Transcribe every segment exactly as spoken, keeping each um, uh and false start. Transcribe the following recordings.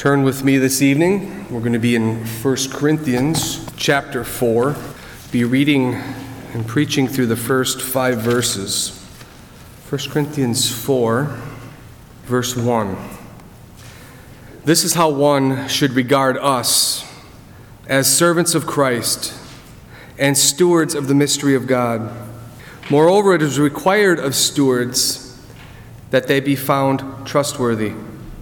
Turn with me this evening. We're going to be in First Corinthians chapter four. Be reading and preaching through the first five verses. First Corinthians four, verse one. This is how one should regard us as servants of Christ and stewards of the mystery of God. Moreover, it is required of stewards that they be found trustworthy.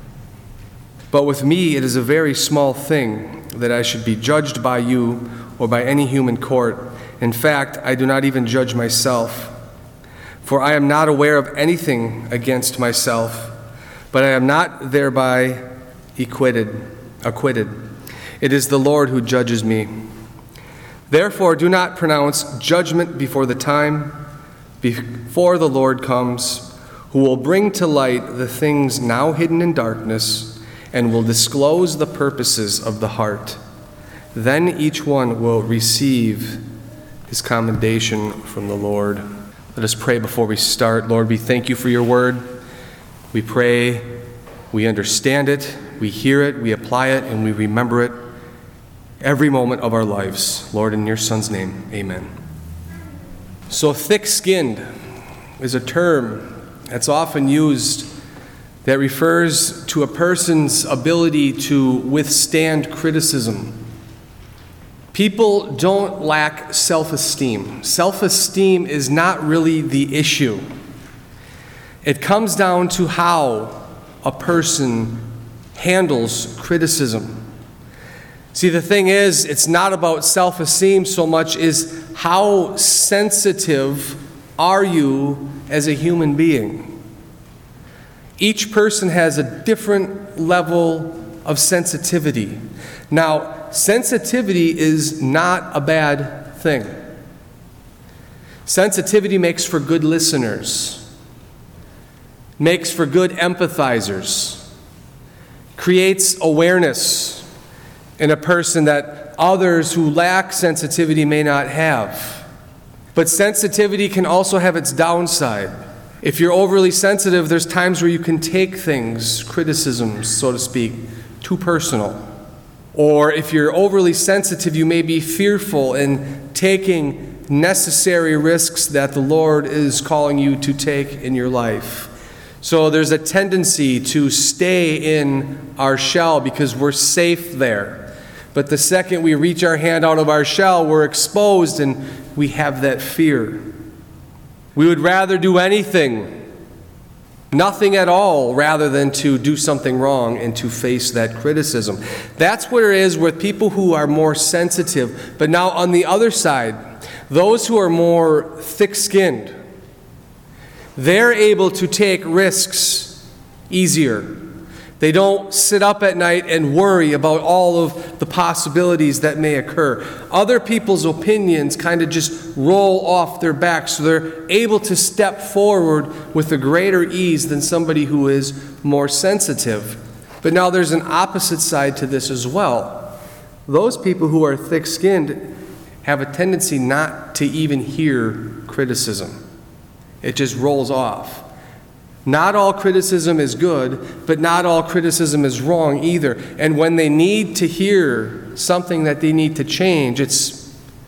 But with me it is a very small thing that I should be judged by you or by any human court. In fact, I do not even judge myself. For I am not aware of anything against myself, but I am not thereby acquitted. acquitted. It is the Lord who judges me. Therefore, do not pronounce judgment before the time, before the Lord comes, who will bring to light the things now hidden in darkness, and will disclose the purposes of the heart. Then each one will receive his commendation from the Lord. Let us pray before we start. Lord, we thank you for your word. We pray we understand it, we hear it, we apply it, and we remember it every moment of our lives. Lord, in your Son's name, amen. So thick-skinned is a term that's often used that refers to a person's ability to withstand criticism. People don't lack self-esteem. Self-esteem is not really the issue. It comes down to how a person handles criticism. See, the thing is, it's not about self-esteem so much as how sensitive are you as a human being. Each person has a different level of sensitivity. Now, sensitivity is not a bad thing. Sensitivity makes for good listeners, makes for good empathizers, creates awareness in a person that others who lack sensitivity may not have. But sensitivity can also have its downside. If you're overly sensitive, there's times where you can take things, criticisms, so to speak, too personal. Or if you're overly sensitive, you may be fearful in taking necessary risks that the Lord is calling you to take in your life. So there's a tendency to stay in our shell because we're safe there. But the second we reach our hand out of our shell, we're exposed and we have that fear. We would rather do anything, nothing at all, rather than to do something wrong and to face that criticism. That's what it is with people who are more sensitive. But now on the other side, those who are more thick-skinned, they're able to take risks easier. They don't sit up at night and worry about all of the possibilities that may occur. Other people's opinions kind of just roll off their back, so they're able to step forward with a greater ease than somebody who is more sensitive. But now there's an opposite side to this as well. Those people who are thick-skinned have a tendency not to even hear criticism. It just rolls off. Not all criticism is good, but not all criticism is wrong either. And when they need to hear something that they need to change, it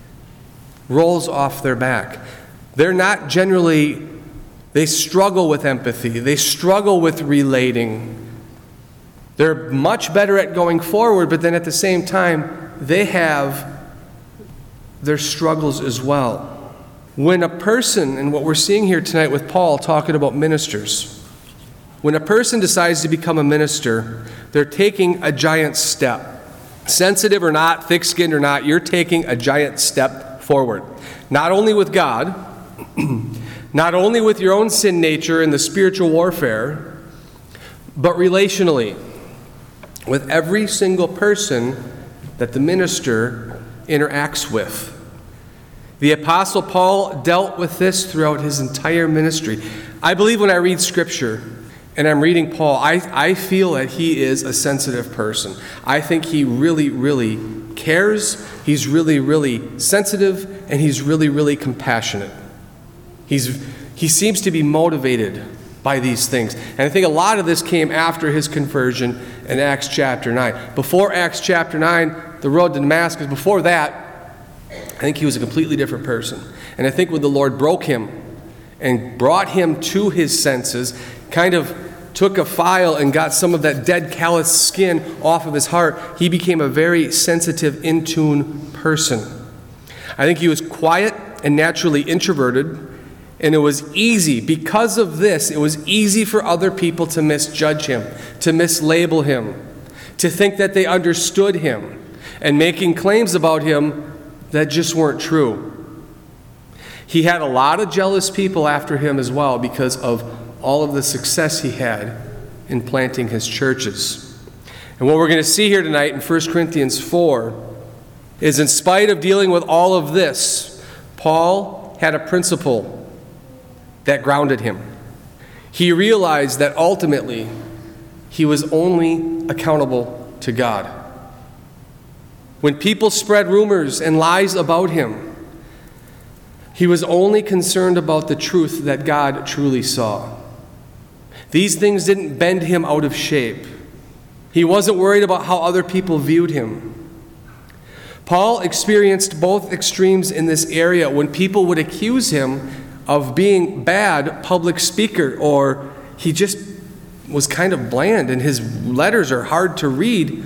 rolls off their back. They're not generally, they struggle with empathy. They struggle with relating. They're much better at going forward, but then at the same time, they have their struggles as well. When a person, and what we're seeing here tonight with Paul talking about ministers, when a person decides to become a minister, they're taking a giant step. Sensitive or not, thick-skinned or not, you're taking a giant step forward. Not only with God, not only with your own sin nature and the spiritual warfare, but relationally, with every single person that the minister interacts with. The Apostle Paul dealt with this throughout his entire ministry. I believe when I read Scripture and I'm reading Paul, I, I feel that he is a sensitive person. I think he really, really cares. He's really, really sensitive, and he's really, really compassionate. He's, he seems to be motivated by these things. And I think a lot of this came after his conversion in Acts chapter nine. Before Acts chapter nine, the road to Damascus, before that, I think he was a completely different person. And I think when the Lord broke him and brought him to his senses, kind of took a file and got some of that dead, callous skin off of his heart, he became a very sensitive, in tune person. I think he was quiet and naturally introverted, and it was easy, because of this, it was easy for other people to misjudge him, to mislabel him, to think that they understood him, and making claims about him that just weren't true. He had a lot of jealous people after him as well because of all of the success he had in planting his churches. And what we're going to see here tonight in First Corinthians four is, in spite of dealing with all of this, Paul had a principle that grounded him. He realized that ultimately he was only accountable to God. When people spread rumors and lies about him, he was only concerned about the truth that God truly saw. These things didn't bend him out of shape. He wasn't worried about how other people viewed him. Paul experienced both extremes in this area. When people would accuse him of being bad public speaker, or he just was kind of bland and his letters are hard to read,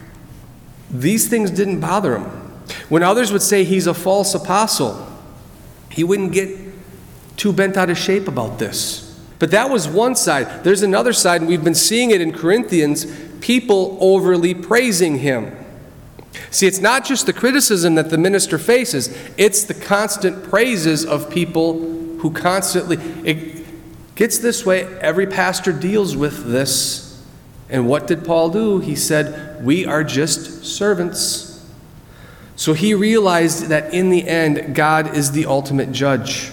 these things didn't bother him. When others would say he's a false apostle, he wouldn't get too bent out of shape about this. But that was one side. There's another side, and we've been seeing it in Corinthians, people overly praising him. See, it's not just the criticism that the minister faces, it's the constant praises of people who constantly, it gets this way, every pastor deals with this. And what did Paul do? He said, we are just servants. So he realized that in the end, God is the ultimate judge.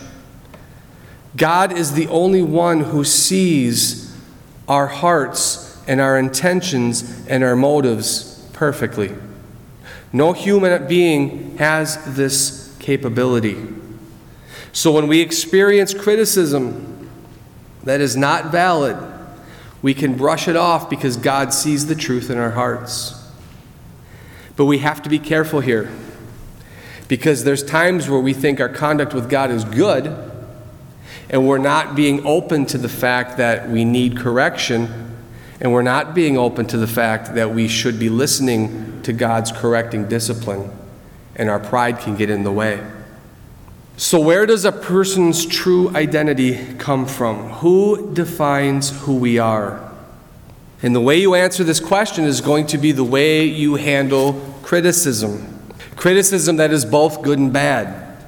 God is the only one who sees our hearts and our intentions and our motives perfectly. No human being has this capability. So when we experience criticism that is not valid, we can brush it off because God sees the truth in our hearts. But we have to be careful here, because there's times where we think our conduct with God is good, and we're not being open to the fact that we need correction, and we're not being open to the fact that we should be listening to God's correcting discipline, and our pride can get in the way. So where does a person's true identity come from? Who defines who we are? And the way you answer this question is going to be the way you handle criticism. Criticism that is both good and bad.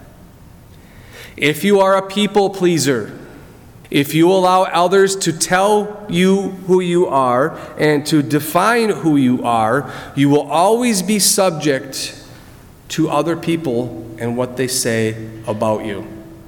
If you are a people pleaser, if you allow others to tell you who you are and to define who you are, you will always be subject to other people and what they say about you.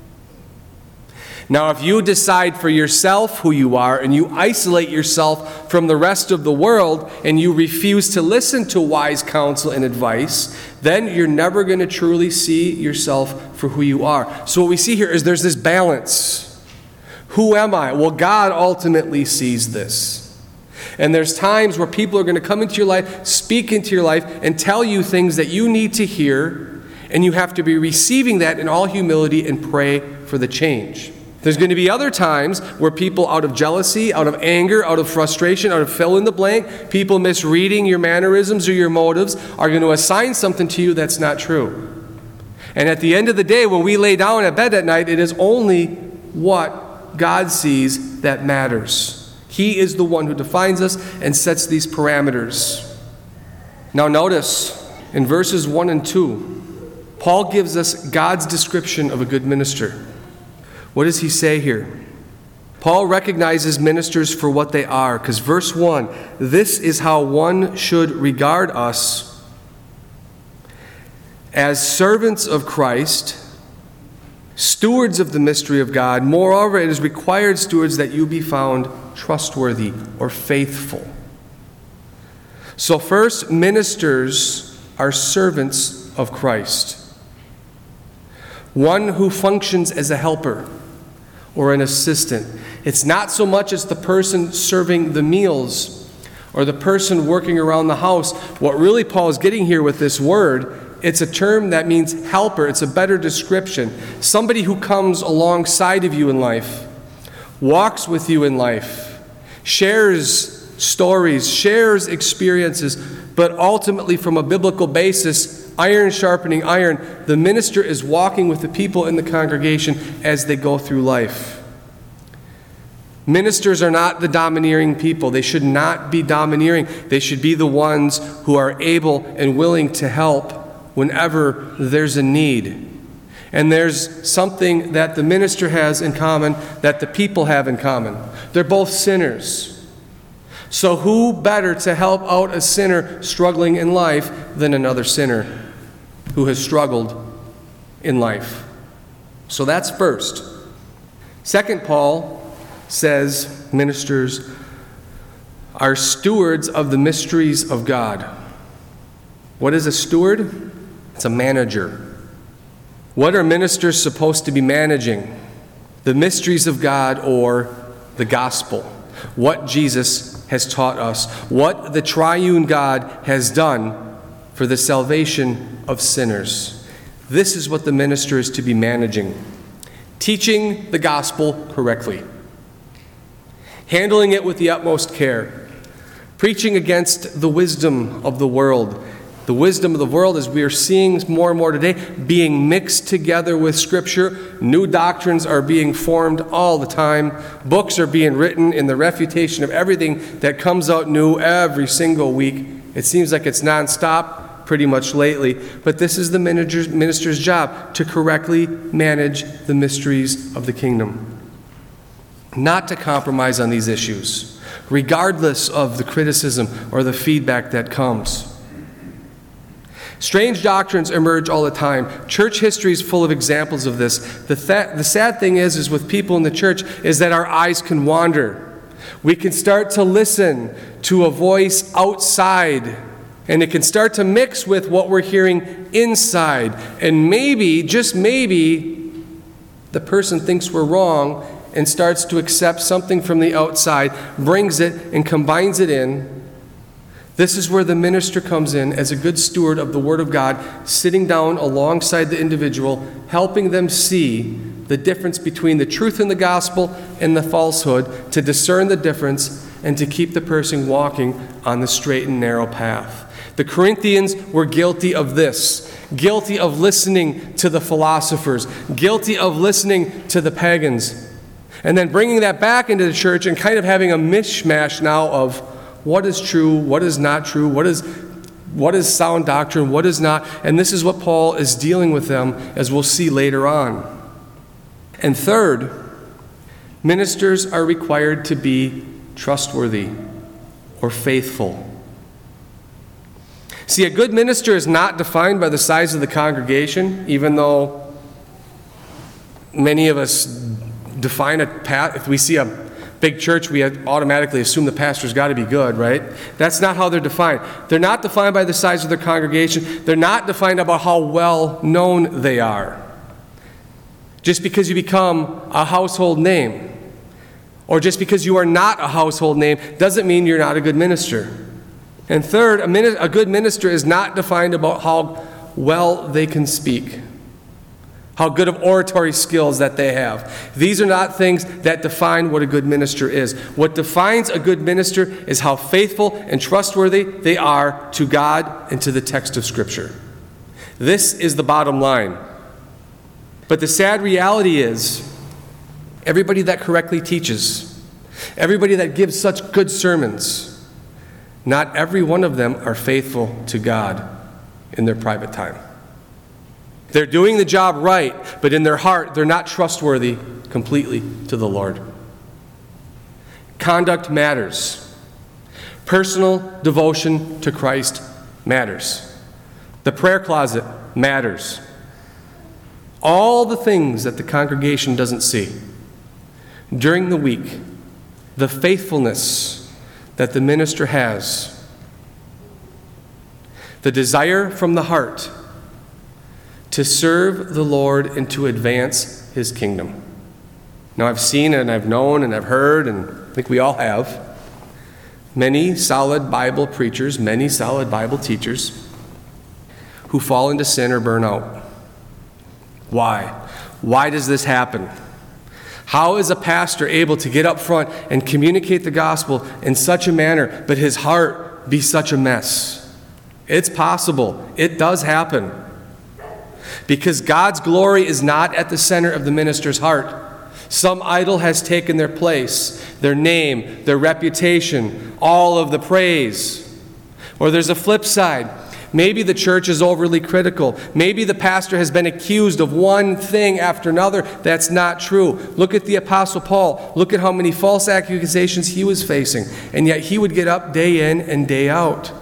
Now, if you decide for yourself who you are and you isolate yourself from the rest of the world and you refuse to listen to wise counsel and advice, then you're never going to truly see yourself for who you are. So what we see here is there's this balance. Who am I? Well, God ultimately sees this. And there's times where people are going to come into your life, speak into your life, and tell you things that you need to hear, and you have to be receiving that in all humility and pray for the change. There's going to be other times where people, out of jealousy, out of anger, out of frustration, out of fill in the blank, people misreading your mannerisms or your motives, are going to assign something to you that's not true. And at the end of the day, when we lay down at bed at night, it is only what God sees that matters. He is the one who defines us and sets these parameters. Now notice, in verses one and two, Paul gives us God's description of a good minister. What does he say here? Paul recognizes ministers for what they are, because verse one, this is how one should regard us: as servants of Christ, stewards of the mystery of God. Moreover, it is required, stewards, that you be found trustworthy or faithful. So first, ministers are servants of Christ. One who functions as a helper or an assistant. It's not so much as the person serving the meals or the person working around the house. What really Paul is getting here with this word, it's a term that means helper. It's a better description. Somebody who comes alongside of you in life, walks with you in life, shares stories, shares experiences, but ultimately from a biblical basis, iron sharpening iron, the minister is walking with the people in the congregation as they go through life. Ministers are not the domineering people. They should not be domineering. They should be the ones who are able and willing to help whenever there's a need. And there's something that the minister has in common that the people have in common. They're both sinners. So who better to help out a sinner struggling in life than another sinner who has struggled in life? So that's first. Second, Paul says ministers are stewards of the mysteries of God. What is a steward? It's a manager. What are ministers supposed to be managing? The mysteries of God, or the gospel. What Jesus has taught us. What the triune God has done for the salvation of sinners. This is what the minister is to be managing. Teaching the gospel correctly. Handling it with the utmost care. Preaching against the wisdom of the world. The wisdom of the world, as we are seeing more and more today, being mixed together with Scripture. New doctrines are being formed all the time. Books are being written in the refutation of everything that comes out new every single week. It seems like it's nonstop pretty much lately. But this is the minister's, minister's job, to correctly manage the mysteries of the kingdom. Not to compromise on these issues, regardless of the criticism or the feedback that comes. Strange doctrines emerge all the time. Church history is full of examples of this. The, th- the sad thing is, is with people in the church, is that our eyes can wander. We can start to listen to a voice outside, and it can start to mix with what we're hearing inside. And maybe, just maybe, the person thinks we're wrong and starts to accept something from the outside, brings it and combines it in. This is where the minister comes in as a good steward of the Word of God, sitting down alongside the individual, helping them see the difference between the truth in the gospel and the falsehood, to discern the difference and to keep the person walking on the straight and narrow path. The Corinthians were guilty of this, guilty of listening to the philosophers, guilty of listening to the pagans, and then bringing that back into the church and kind of having a mishmash now of what is true, what is not true, what is what is sound doctrine, what is not. And this is what Paul is dealing with them, as we'll see later on. And third, ministers are required to be trustworthy or faithful. See, a good minister is not defined by the size of the congregation, even though many of us define a path. If we see a big church, we automatically assume the pastor's got to be good, right? That's not how they're defined. They're not defined by the size of their congregation. They're not defined about how well known they are. Just because you become a household name, or just because you are not a household name, doesn't mean you're not a good minister. And third, a, min- a good minister is not defined about how well they can speak, how good of oratory skills that they have. These are not things that define what a good minister is. What defines a good minister is how faithful and trustworthy they are to God and to the text of Scripture. This is the bottom line. But the sad reality is, everybody that correctly teaches, everybody that gives such good sermons, not every one of them are faithful to God in their private time. They're doing the job right, but in their heart, they're not trustworthy completely to the Lord. Conduct matters. Personal devotion to Christ matters. The prayer closet matters. All the things that the congregation doesn't see. During the week, the faithfulness that the minister has. The desire from the heart to serve the Lord and to advance His kingdom. Now, I've seen and I've known and I've heard, and I think we all have, Many solid Bible preachers, many solid Bible teachers who fall into sin or burn out. Why? Why does this happen? How is a pastor able to get up front and communicate the gospel in such a manner, but his heart be such a mess? It's possible. It does happen. Because God's glory is not at the center of the minister's heart. Some idol has taken their place, their name, their reputation, all of the praise. Or there's a flip side. Maybe the church is overly critical. Maybe the pastor has been accused of one thing after another that's not true. Look at the Apostle Paul. Look at how many false accusations he was facing. And yet he would get up day in and day out.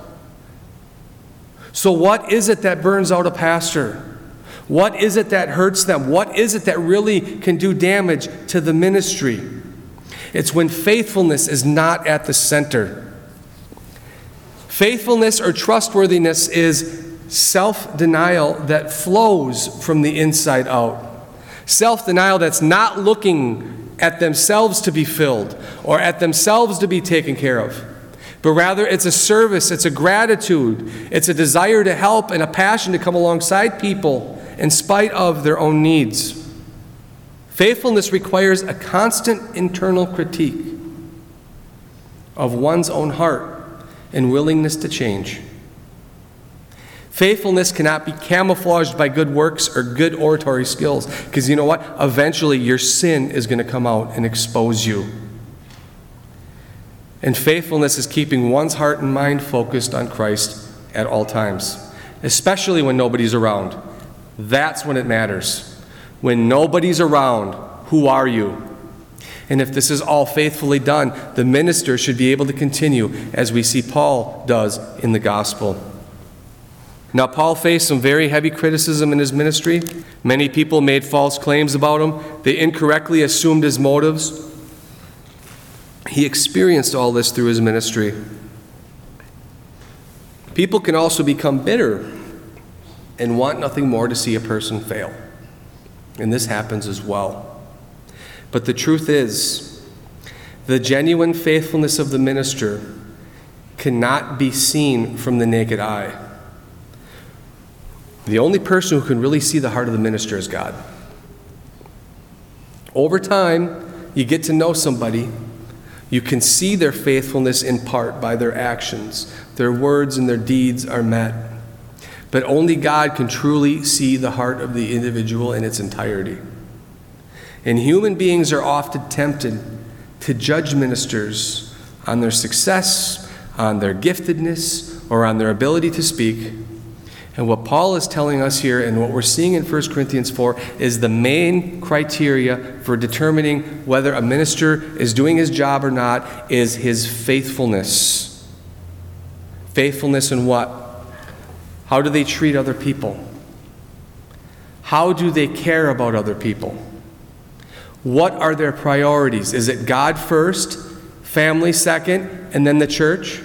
So what is it that burns out a pastor? What is it that hurts them? What is it that really can do damage to the ministry? It's when faithfulness is not at the center. Faithfulness or trustworthiness is self-denial that flows from the inside out. Self-denial that's not looking at themselves to be filled or at themselves to be taken care of, but rather it's a service, it's a gratitude, it's a desire to help and a passion to come alongside people in spite of their own needs. Faithfulness requires a constant internal critique of one's own heart and willingness to change. Faithfulness cannot be camouflaged by good works or good oratory skills, because you know what? Eventually your sin is going to come out and expose you. And faithfulness is keeping one's heart and mind focused on Christ at all times, especially when nobody's around. That's when it matters. When nobody's around, who are you? And if this is all faithfully done, the minister should be able to continue as we see Paul does in the gospel. Now, Paul faced some very heavy criticism in his ministry. Many people made false claims about him. They incorrectly assumed his motives. He experienced all this through his ministry. People can also become bitter and want nothing more to see a person fail. And this happens as well. But the truth is, the genuine faithfulness of the minister cannot be seen from the naked eye. The only person who can really see the heart of the minister is God. Over time, you get to know somebody. You can see their faithfulness in part by their actions. Their words and their deeds are met. But only God can truly see the heart of the individual in its entirety. And human beings are often tempted to judge ministers on their success, on their giftedness, or on their ability to speak. And what Paul is telling us here, and what we're seeing in First Corinthians four, is the main criteria for determining whether a minister is doing his job or not is his faithfulness. Faithfulness in what? How do they treat other people? How do they care about other people? What are their priorities? Is it God first, family second, and then the church?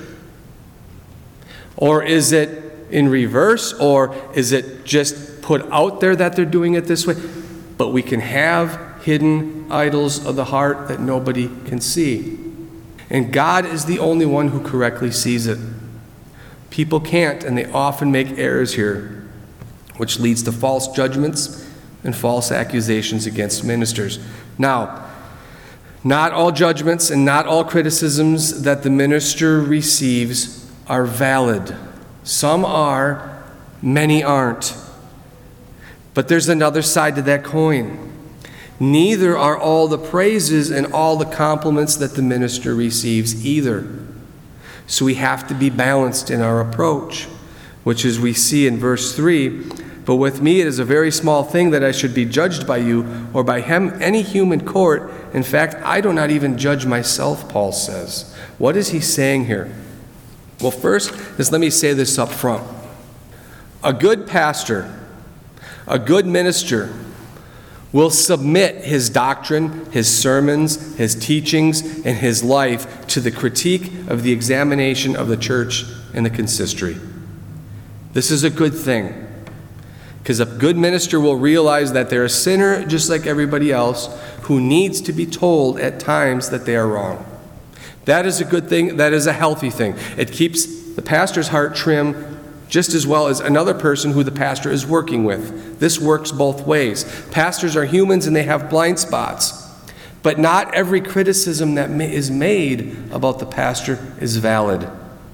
Or is it in reverse? Or is it just put out there that they're doing it this way? But we can have hidden idols of the heart that nobody can see. And God is the only one who correctly sees it. People can't, and they often make errors here, which leads to false judgments and false accusations against ministers. Now, not all judgments and not all criticisms that the minister receives are valid. Some are, many aren't. But there's another side to that coin. Neither are all the praises and all the compliments that the minister receives either. So we have to be balanced in our approach, which is we see in verse three, but with me it is a very small thing that I should be judged by you or by him, any human court. In fact, I do not even judge myself, Paul says. What is he saying here? Well, first, just let me say this up front. A good pastor, a good minister, will submit his doctrine, his sermons, his teachings, and his life to the critique of the examination of the church and the consistory. This is a good thing, because a good minister will realize that they're a sinner just like everybody else who needs to be told at times that they are wrong. That is a good thing. That is a healthy thing. It keeps the pastor's heart trim just as well as another person who the pastor is working with. This works both ways. Pastors are humans and they have blind spots. But not every criticism that is made about the pastor is valid.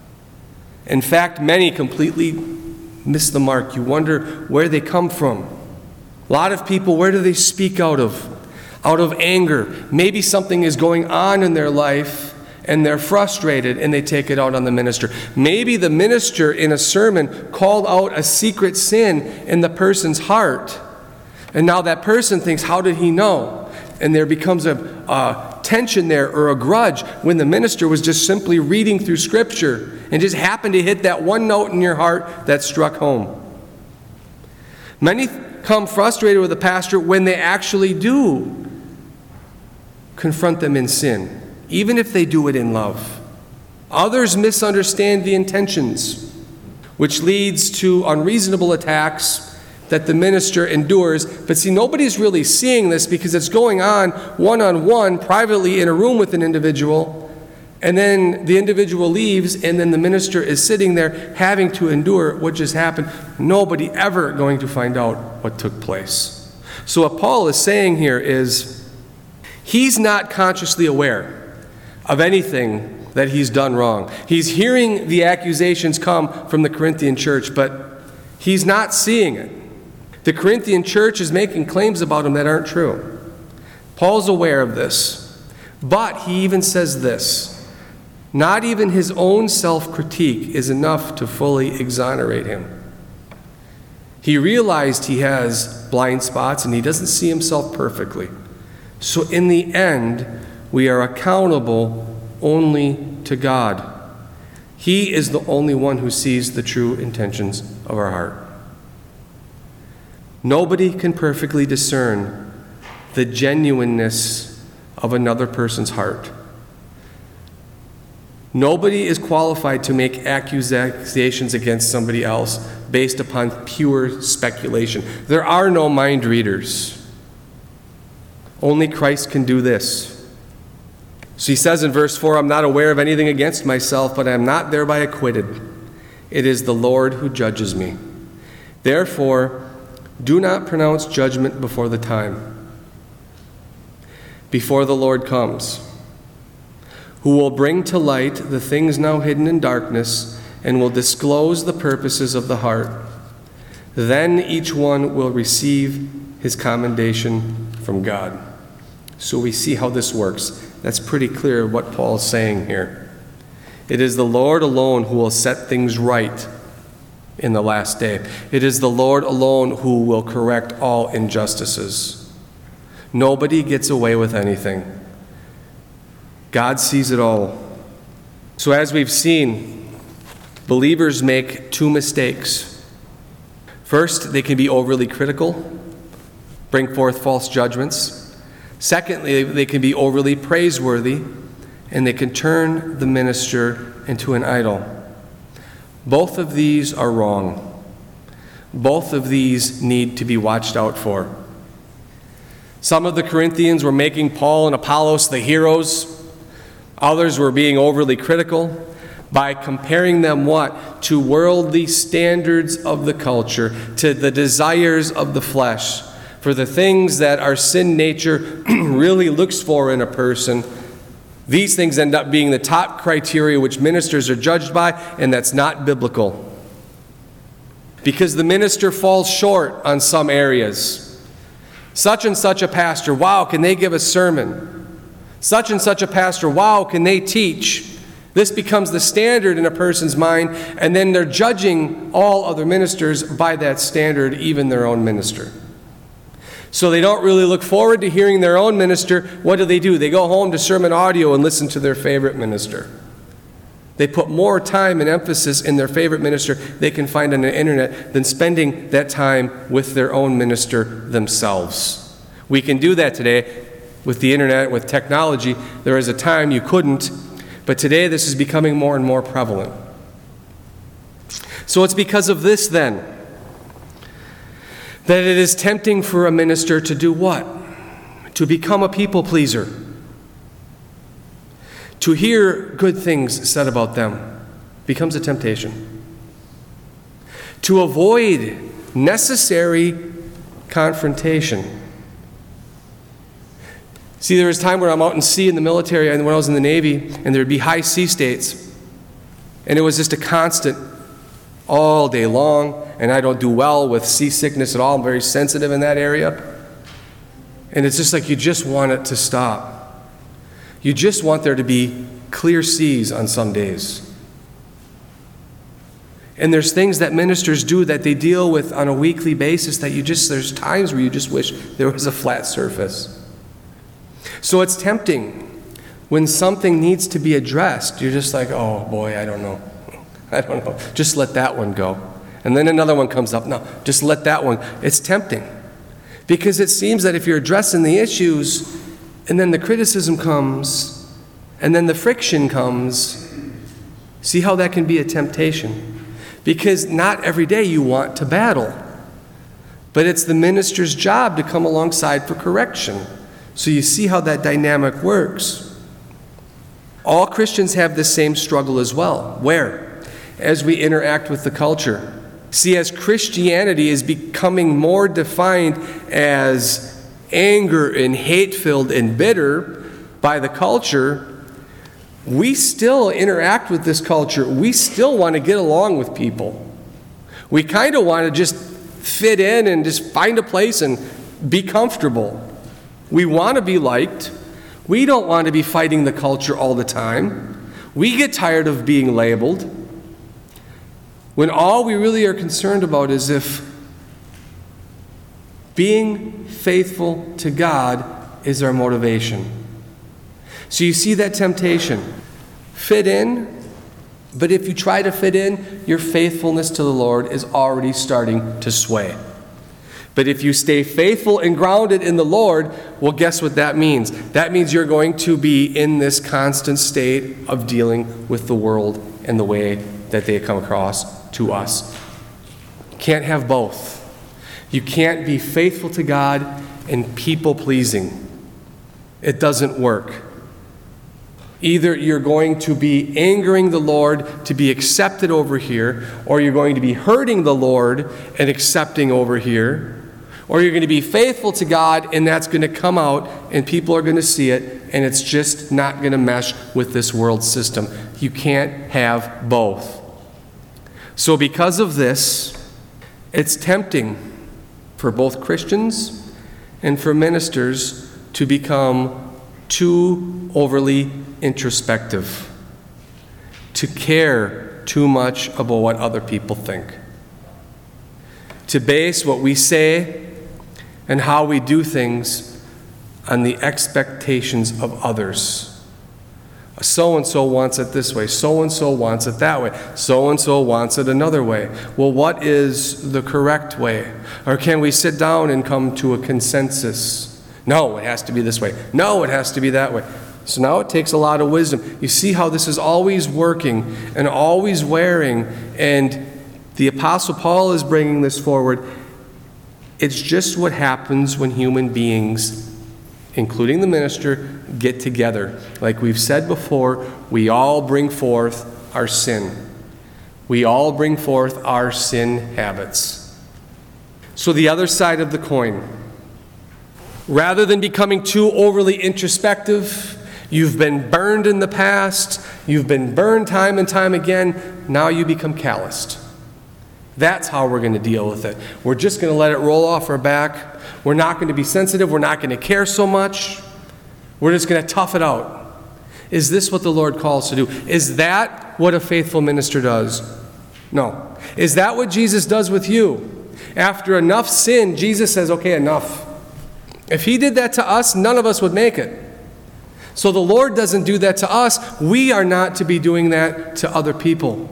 In fact, many completely miss the mark. You wonder where they come from. A lot of people, where do they speak out of? Out of anger. Maybe something is going on in their life and they're frustrated and they take it out on the minister. Maybe the minister in a sermon called out a secret sin in the person's heart. And now that person thinks, how did he know? And there becomes a, a tension there or a grudge when the minister was just simply reading through Scripture and just happened to hit that one note in your heart that struck home. Many come frustrated with the pastor when they actually do confront them in sin, even if they do it in love. Others misunderstand the intentions, which leads to unreasonable attacks that the minister endures. But see, nobody's really seeing this because it's going on one-on-one, privately in a room with an individual, and then the individual leaves, and then the minister is sitting there having to endure what just happened. Nobody ever going to find out what took place. So what Paul is saying here is he's not consciously aware of anything that he's done wrong. He's hearing the accusations come from the Corinthian church, but he's not seeing it. The Corinthian church is making claims about him that aren't true. Paul's aware of this. But he even says this: not even his own self-critique is enough to fully exonerate him. He realized he has blind spots and he doesn't see himself perfectly. So in the end, we are accountable only to God. He is the only one who sees the true intentions of our heart. Nobody can perfectly discern the genuineness of another person's heart. Nobody is qualified to make accusations against somebody else based upon pure speculation. There are no mind readers. Only Christ can do this. So he says in verse four, I'm not aware of anything against myself, but I am not thereby acquitted. It is the Lord who judges me. Therefore, do not pronounce judgment before the time, before the Lord comes, who will bring to light the things now hidden in darkness and will disclose the purposes of the heart. Then each one will receive his commendation from God. So we see how this works. That's pretty clear what Paul's saying here. It is the Lord alone who will set things right in the last day. It is the Lord alone who will correct all injustices. Nobody gets away with anything. God sees it all. So as we've seen, believers make two mistakes. First, they can be overly critical, bring forth false judgments. Secondly, they can be overly praiseworthy, and they can turn the minister into an idol. Both of these are wrong. Both of these need to be watched out for. Some of the Corinthians were making Paul and Apollos the heroes. Others were being overly critical by comparing them what? To worldly standards of the culture, to the desires of the flesh, for the things that our sin nature really looks for in a person. These things end up being the top criteria which ministers are judged by, and that's not biblical. Because the minister falls short on some areas. Such and such a pastor, wow, can they give a sermon? Such and such a pastor, wow, can they teach? This becomes the standard in a person's mind, and then they're judging all other ministers by that standard, even their own minister. So they don't really look forward to hearing their own minister. What do they do? They go home to sermon audio and listen to their favorite minister. They put more time and emphasis in their favorite minister they can find on the internet than spending that time with their own minister themselves. We can do that today with the internet, with technology. There is a time you couldn't, but today this is becoming more and more prevalent. So it's because of this then that it is tempting for a minister to do what? To become a people pleaser. to hear good things said about them becomes a temptation. To avoid necessary confrontation. See, there was a time where I'm out in sea in the military, and when I was in the Navy, and there would be high sea states. And it was just a constant all day long, and I don't do well with seasickness at all. I'm very sensitive in that area. And it's just like you just want it to stop. You just want there to be clear seas on some days. And there's things that ministers do that they deal with on a weekly basis that you just, there's times where you just wish there was a flat surface. So it's tempting when something needs to be addressed. You're just like, oh boy, I don't know. I don't know. Just let that one go. And then another one comes up. No, just let that one. It's tempting. Because it seems that if you're addressing the issues, and then the criticism comes, and then the friction comes, see how that can be a temptation. Because not every day you want to battle. But it's the minister's job to come alongside for correction. So you see how that dynamic works. All Christians have the same struggle as well. Where? As we interact with the culture. See, as Christianity is becoming more defined as anger and hate-filled and bitter by the culture, we still interact with this culture. We still want to get along with people. We kind of want to just fit in and just find a place and be comfortable. We want to be liked. We don't want to be fighting the culture all the time. We get tired of being labeled. When all we really are concerned about is if being faithful to God is our motivation. So you see that temptation. Fit in, but if you try to fit in, your faithfulness to the Lord is already starting to sway. But if you stay faithful and grounded in the Lord, well, guess what that means? That means you're going to be in this constant state of dealing with the world and the way that they come across to us. Can't have both. You can't be faithful to God and people-pleasing. It doesn't work. Either you're going to be angering the Lord to be accepted over here, or you're going to be hurting the Lord and accepting over here, or you're going to be faithful to God and that's going to come out and people are going to see it and it's just not going to mesh with this world system. You can't have both. So because of this, it's tempting for both Christians and for ministers to become too overly introspective, to care too much about what other people think, to base what we say and how we do things on the expectations of others. So-and-so wants it this way. So-and-so wants it that way. So-and-so wants it another way. Well, what is the correct way? Or can we sit down and come to a consensus? No, it has to be this way. No, it has to be that way. So now it takes a lot of wisdom. You see how this is always working and always wearing. And the Apostle Paul is bringing this forward. It's just what happens when human beings, including the minister, get together. Like we've said before, we all bring forth our sin. We all bring forth our sin habits. So the other side of the coin, rather than becoming too overly introspective, you've been burned in the past, you've been burned time and time again, now you become calloused. That's how we're going to deal with it. We're just going to let it roll off our back. We're not going to be sensitive. We're not going to care so much. We're just going to tough it out. Is this what the Lord calls to do? Is that what a faithful minister does? No. Is that what Jesus does with you? After enough sin, Jesus says, okay, enough. If he did that to us, none of us would make it. So the Lord doesn't do that to us. We are not to be doing that to other people.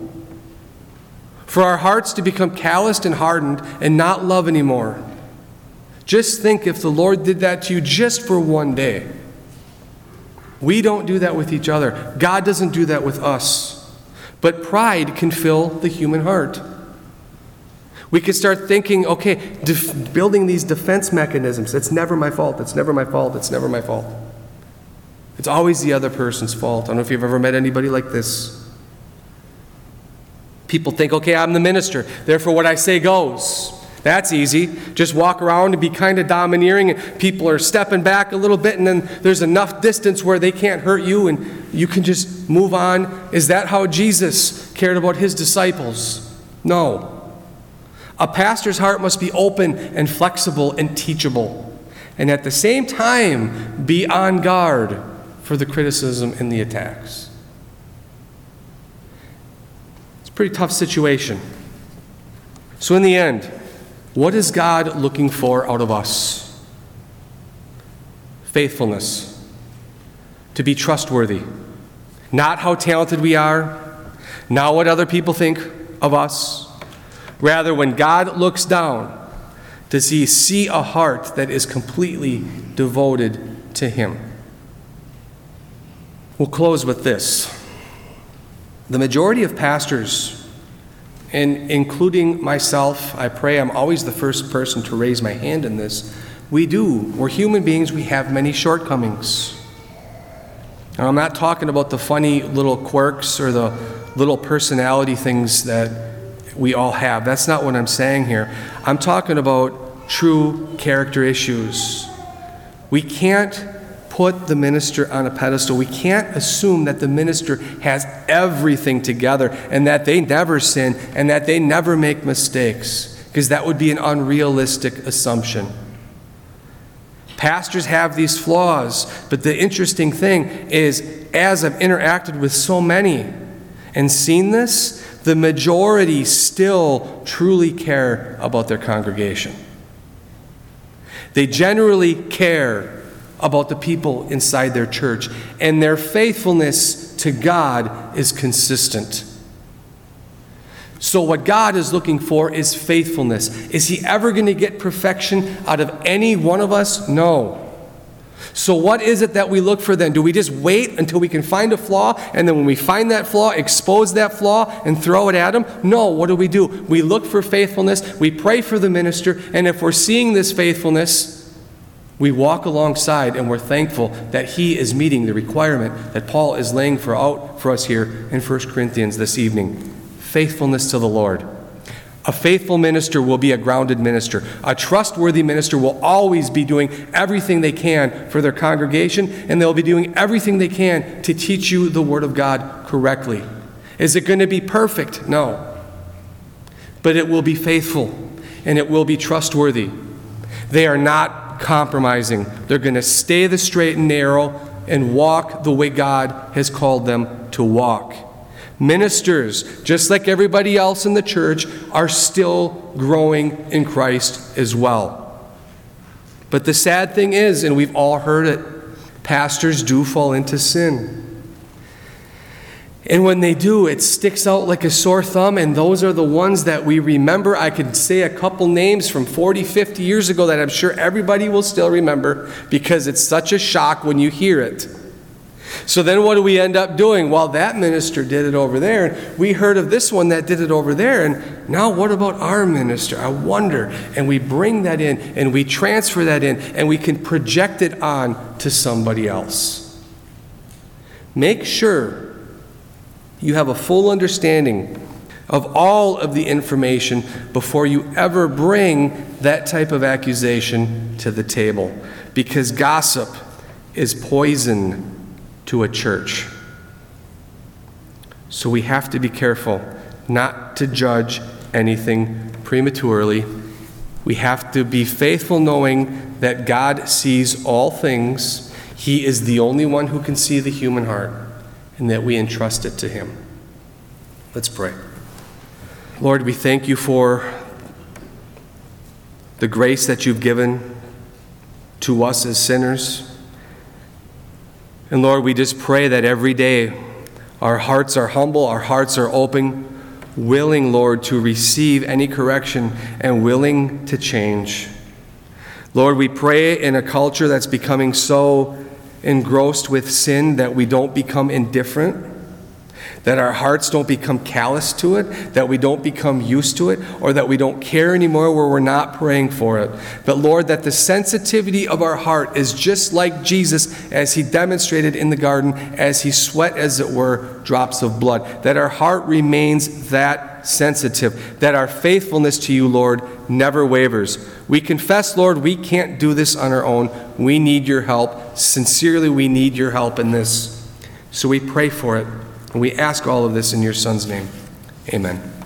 For our hearts to become calloused and hardened and not love anymore. Just think if the Lord did that to you just for one day. We don't do that with each other. God doesn't do that with us. But pride can fill the human heart. We could start thinking, okay, def- building these defense mechanisms. It's never my fault. It's never my fault. It's never my fault. It's always the other person's fault. I don't know if you've ever met anybody like this. People think, okay, I'm the minister, therefore what I say goes. That's easy. Just walk around and be kind of domineering, and people are stepping back a little bit, and then there's enough distance where they can't hurt you, and you can just move on. Is that how Jesus cared about his disciples? No. A pastor's heart must be open and flexible and teachable, and at the same time be on guard for the criticism and the attacks. It's a pretty tough situation. So in the end, what is God looking for out of us? Faithfulness. To be trustworthy. Not how talented we are, not what other people think of us. Rather, when God looks down, does he see a heart that is completely devoted to him? We'll close with this. The majority of pastors, and including myself, I pray I'm always the first person to raise my hand in this, we do. We're human beings. We have many shortcomings. And I'm not talking about the funny little quirks or the little personality things that we all have. That's not what I'm saying here. I'm talking about true character issues. We can't put the minister on a pedestal. We can't assume that the minister has everything together and that they never sin and that they never make mistakes, because that would be an unrealistic assumption. Pastors have these flaws, but the interesting thing is, as I've interacted with so many and seen this, the majority still truly care about their congregation. They generally care about the people inside their church, and their faithfulness to God is consistent. So what God is looking for is faithfulness. Is he ever going to get perfection out of any one of us? No. So what is it that we look for then? Do we just wait until we can find a flaw, and then when we find that flaw, expose that flaw and throw it at him? No, what do we do? We look for faithfulness, we pray for the minister, and if we're seeing this faithfulness, we walk alongside and we're thankful that he is meeting the requirement that Paul is laying for out for us here in First Corinthians this evening. Faithfulness to the Lord. A faithful minister will be a grounded minister. A trustworthy minister will always be doing everything they can for their congregation, and they'll be doing everything they can to teach you the Word of God correctly. Is it going to be perfect? No. But it will be faithful, and it will be trustworthy. They are not compromising. They're going to stay the straight and narrow and walk the way God has called them to walk. Ministers, just like everybody else in the church, are still growing in Christ as well. But the sad thing is, and we've all heard it, pastors do fall into sin. And when they do, it sticks out like a sore thumb, and those are the ones that we remember. I could say a couple names from forty, fifty years ago that I'm sure everybody will still remember, because it's such a shock when you hear it. So then what do we end up doing? Well, that minister did it over there, and we heard of this one that did it over there, and now what about our minister? I wonder. And we bring that in, and we transfer that in, and we can project it on to somebody else. Make sure you have a full understanding of all of the information before you ever bring that type of accusation to the table, because gossip is poison to a church. So we have to be careful not to judge anything prematurely. We have to be faithful, knowing that God sees all things. He is the only one who can see the human heart, and that we entrust it to him. Let's pray. Lord, we thank you for the grace that you've given to us as sinners. And Lord, we just pray that every day our hearts are humble, our hearts are open, willing, Lord, to receive any correction and willing to change. Lord, we pray in a culture that's becoming so engrossed with sin that we don't become indifferent, that our hearts don't become callous to it, that we don't become used to it, or that we don't care anymore where we're not praying for it. But Lord, that the sensitivity of our heart is just like Jesus as he demonstrated in the garden, as he sweat, as it were, drops of blood. That our heart remains that sensitive, that our faithfulness to you, Lord, never wavers. We confess, Lord, we can't do this on our own. We need your help. Sincerely, we need your help in this. So we pray for it. And we ask all of this in your Son's name. Amen.